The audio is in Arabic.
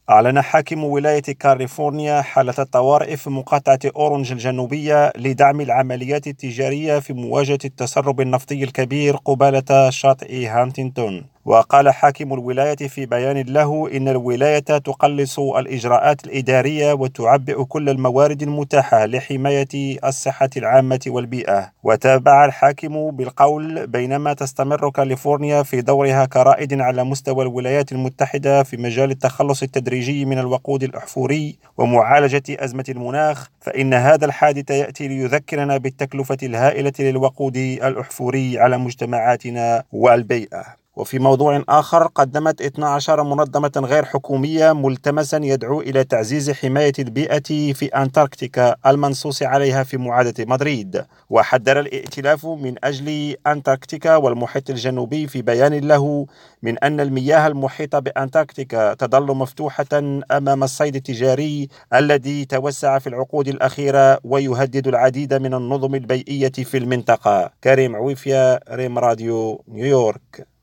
أعلن حاكم ولاية كاليفورنيا حالة الطوارئ في مقاطعة أورنج الجنوبية لدعم العمليات التجارية في مواجهة التسرب النفطي الكبير قبالة شاطئ هانتينغتون. وقال حاكم الولاية في بيان له إن الولاية تقلص الإجراءات الإدارية وتعبئ كل الموارد المتاحة لحماية الصحة العامة والبيئة. وتابع الحاكم بالقول: بينما تستمر كاليفورنيا في دورها كرائد على مستوى الولايات المتحدة في مجال التخلص التدريجي من الوقود الأحفوري ومعالجة أزمة المناخ، فإن هذا الحادث يأتي ليذكرنا بالتكلفة الهائلة للوقود الأحفوري على مجتمعاتنا والبيئة. وفي موضوع آخر، قدمت 12 منظمة غير حكومية ملتمسا يدعو إلى تعزيز حماية البيئة في أنتاركتيكا المنصوص عليها في معاهدة مدريد. وحذر الائتلاف من أجل أنتاركتيكا والمحيط الجنوبي في بيان له من أن المياه المحيطة بأنتاركتيكا تظل مفتوحة أمام الصيد التجاري الذي توسع في العقود الأخيرة ويهدد العديد من النظم البيئية في المنطقة. كريم عويفيا، ريم راديو، نيويورك.